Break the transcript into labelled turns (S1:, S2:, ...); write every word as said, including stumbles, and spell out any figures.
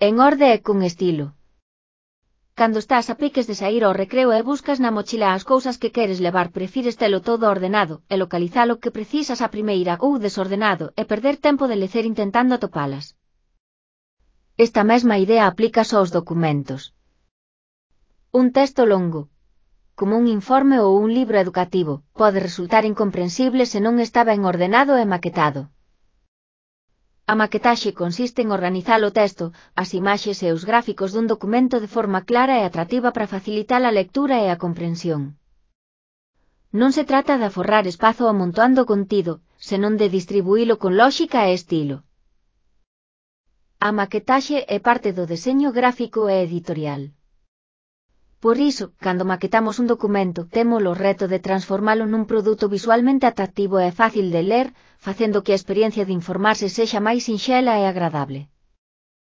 S1: en orde e con estilo. Cando estás a piques de sair ao recreo e buscas na mochila as cousas que queres levar, prefires telo todo ordenado e localizalo que precisas a primeira, ou desordenado e perder tempo de lecer intentando atopalas. Esta mesma idea aplícase aos documentos. Un texto longo, como un informe ou un libro educativo, pode resultar incomprensible se non está ben ordenado e maquetado. A maquetaxe consiste en organizar o texto, as imaxes e os gráficos dun documento de forma clara e atractiva para facilitar a lectura e a comprensión. Non se trata de aforrar espazo amontoando contido, senón de distribuílo con lóxica e estilo. A maquetaxe é parte do deseño gráfico e editorial. Por iso, cando maquetamos un documento, temos o reto de transformalo nun produto visualmente atractivo e fácil de ler, facendo que a experiencia de informarse sexa máis sinxela e agradable.